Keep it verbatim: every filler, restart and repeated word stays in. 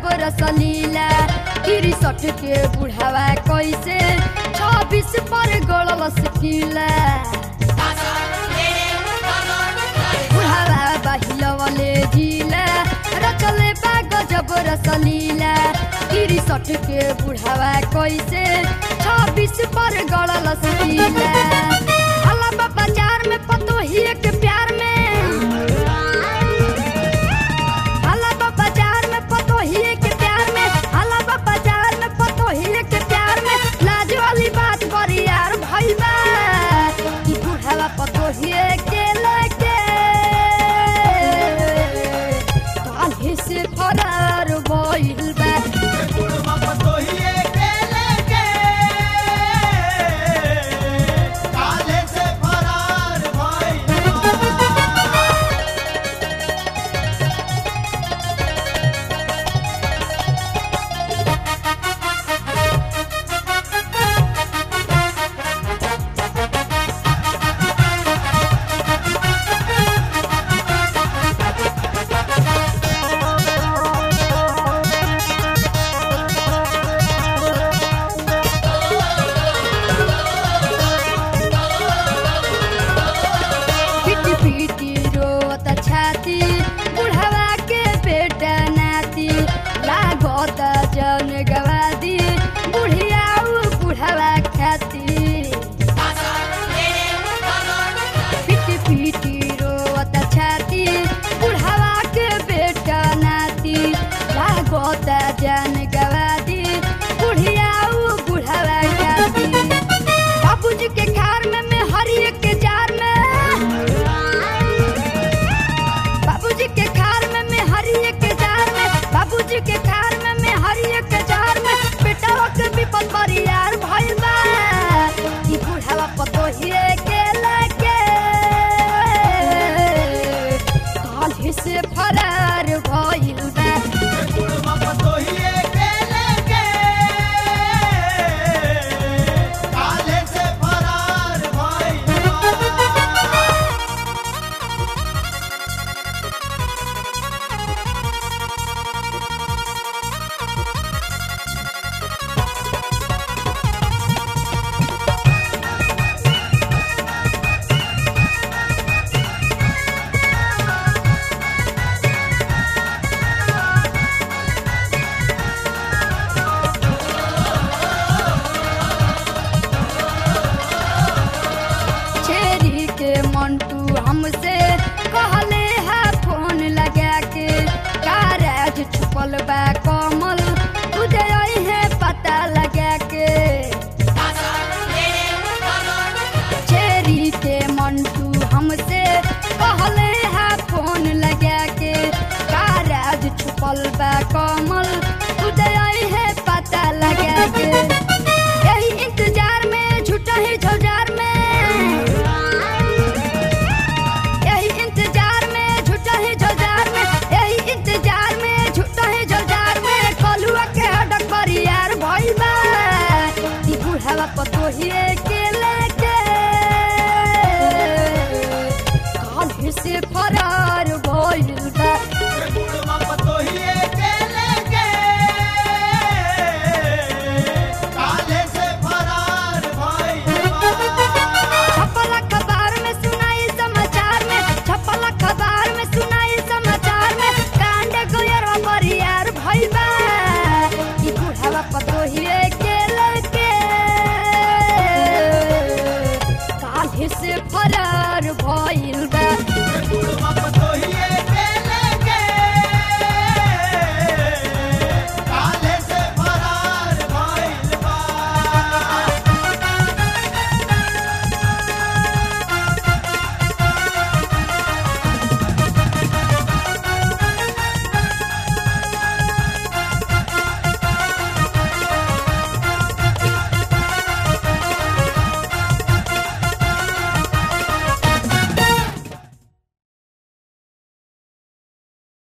रसलीला तिरसठ के बुढ़ावा कैसे छब्बीस पर गड़ल सकीला बुढ़ावा बहिलवले जिला रचले बा गजब रसलीला तिरसठ के बुढ़ावा कैसे छब्बीस पर गड़ल सकीला हला बाजार में पतोहिए के प्यार में कमल तुझे है पता लगा के चेरी के मंटू हमसे कहले है फोन लगा के कारज छुपल बा कमल तुझे है पता लगा के यही इंतजार में झूठा ही झोजार में पतोहिए के लेके काल्हि से फरार भइल बा पतोहिए के लेके काल्हि से फरार भइल बा छपल अखबार में सुनाई समाचार में छपल अखबार में सुनाई समाचार में कांड गोयरवा बरियार भइल बा ई बुढ़ावा पतोहिए के से फरार भइल बा पतोहिए